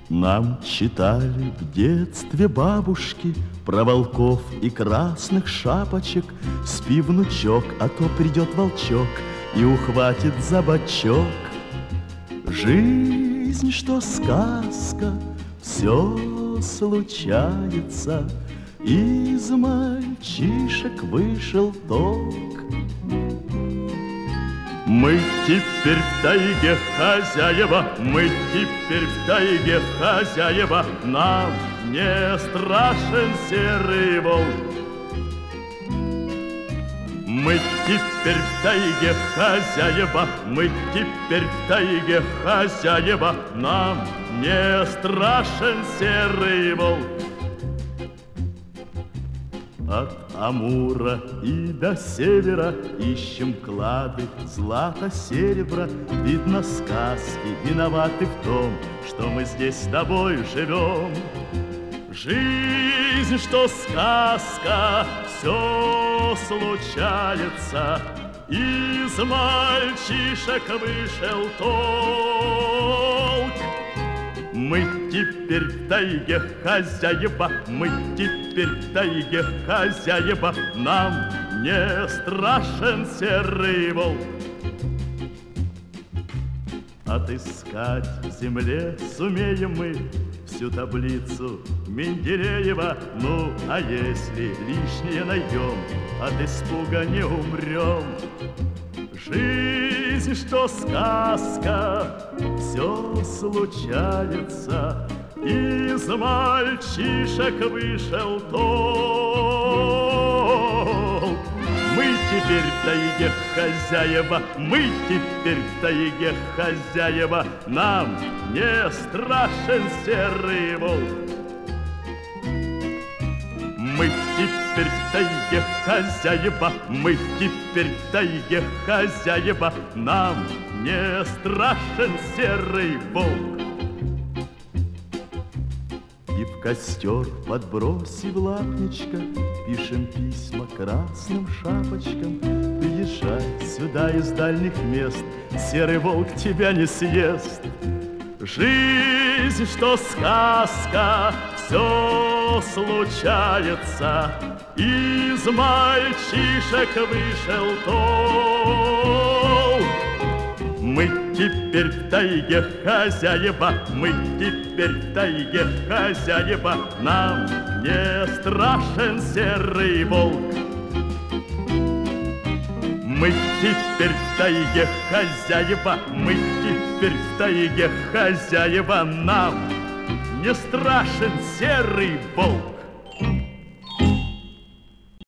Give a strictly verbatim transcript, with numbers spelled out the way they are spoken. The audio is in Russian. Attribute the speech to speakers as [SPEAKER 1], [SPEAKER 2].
[SPEAKER 1] Нам читали в детстве бабушки про волков и красных шапочек. Спи, внучок, а то придет волчок и ухватит за бочок. Жизнь, что сказка, все случается. Из мальчишек вышел толк. Мы теперь в тайге хозяева, мы теперь в тайге хозяева, нам не страшен серый волк. Мы теперь в тайге хозяева, мы теперь в тайге хозяева, нам не страшен серый волк. От Амура и до севера ищем клады злата, серебра. Видно, сказки виноваты в том, что мы здесь с тобой живем. Жизнь, что сказка, все случается. Из мальчишек вышел толк. Мы теперь в тайге хозяева, мы теперь в тайге хозяева, нам не страшен серый волк. Отыскать в земле сумеем мы всю таблицу Менделеева. Ну, а если лишнее найдем, от испуга не умрем. Жизнь, что сказка, все случается. Из мальчишек вышел толк. Мы теперь в тайге хозяева, мы теперь в тайге хозяева, нам не страшен серый волк. Мы теперь в тайге хозяева, мы теперь в тайге хозяева, нам не страшен серый волк. И в костер, подбросив лапничка, пишем письма красным шапочкам. Приезжай сюда из дальних мест, серый волк тебя не съест. Жизнь, что сказка, все случается. Из мальчишек вышел толк. Мы теперь в тайге хозяева, мы теперь в тайге хозяева, нам не страшен серый волк. Мы теперь в тайге хозяева, мы теперь в тайге хозяева, нам не страшен серый волк.